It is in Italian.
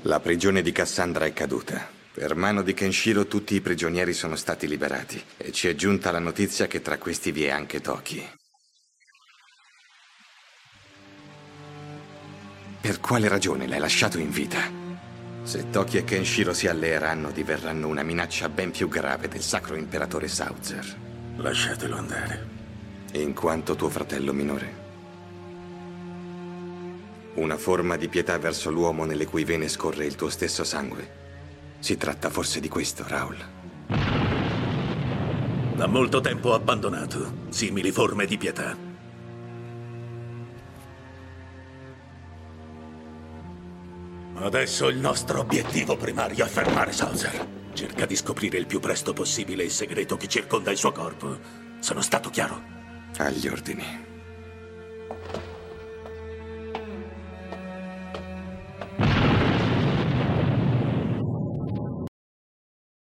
La prigione di Cassandra è caduta. Per mano di Kenshiro tutti i prigionieri sono stati liberati e ci è giunta la notizia che tra questi vi è anche Toki. Per quale ragione l'hai lasciato in vita? Se Toki e Kenshiro si alleeranno, diverranno una minaccia ben più grave del sacro imperatore Sautzer. Lasciatelo andare. In quanto tuo fratello minore. Una forma di pietà verso l'uomo nelle cui vene scorre il tuo stesso sangue. Si tratta forse di questo, Raul? Da molto tempo ho abbandonato simili forme di pietà. Adesso il nostro obiettivo primario è fermare Sautzer. Cerca di scoprire il più presto possibile il segreto che circonda il suo corpo. Sono stato chiaro? Agli ordini.